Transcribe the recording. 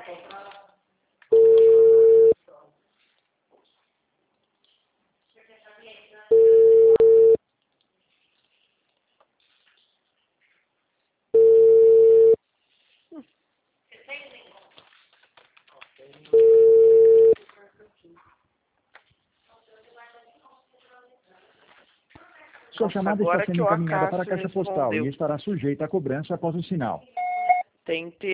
Sua chamada está sendo encaminhada para a caixa postal e estará sujeita a cobrança após o sinal. Tente